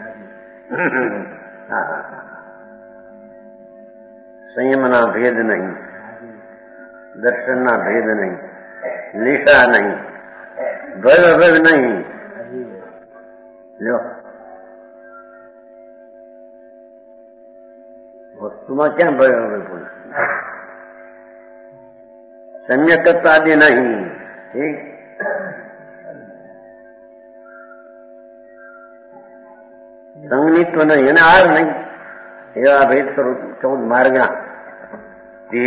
સંયમના ભેદ નહીં, દર્શનના ભેદ નહીં, નિશા નહીં, ભેદ નહીં. લો વસ્તુમાં ક્યાં ભય પૂરું સમ્યકતાદિ નહીં. સંગનિત્વ નહીં અને આર નહીં. એવા ભેદ સ્વરૂપ 14 માર્ગના તે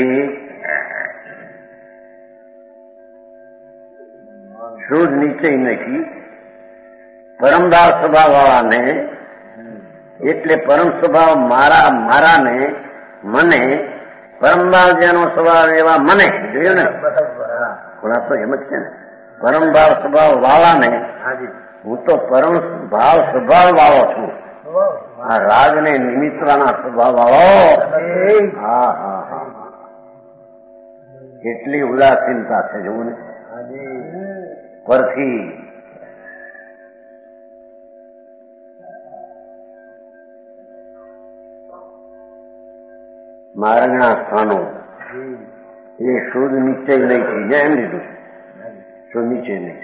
શુદ્ધ નિશ્ચય નથી. પરમભાવ સ્વભાવ વાળાને એટલે પરમ સ્વભાવ મારાને મને પરમભાવ જેનો સ્વભાવ એવા મને જોયું ને. ખુલાસો એમ જ છે ને. પરમભાવ સ્વભાવ વાળાને હું તો પરમ ભાવ સ્વભાવ વાળો છું. આ રાગ ને નિમિત્રાના સ્વભાવ વાળો. હા હા હા કેટલી ઉદાસીનતા છે જોવું ને. પરથી માર્ગના સ્થાનો એ શુદ્ધ નિશ્ચય નહીં થઈ જાય એમ લીધું. શુદ્ધ નિશ્ચય નહીં.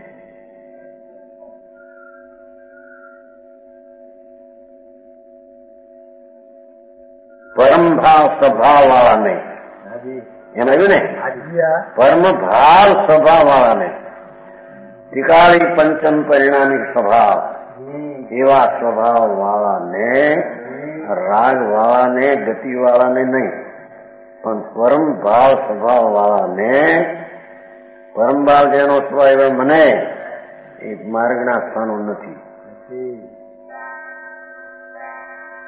પરમ ભાવ સ્વભાવ વાળા નહીં એમ આવ્યું ને. પરમ ભાવ સ્વભાવ વાળા નહીં. ત્રિકાળી પંચમ પરિણામી સ્વભાવ એવા સ્વભાવ વાળાને, રાગ વાળાને, ગતિ વાળાને નહીં, પણ પરમ ભાવ સ્વભાવ વાળાને, પરમ ભાવ જેનો સ્વભાવ મને એ માર્ગના સ્થાનો નથી.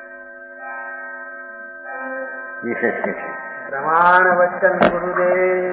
વિશેષ કે છે. પ્રમાણ વચન ગુરુદેવ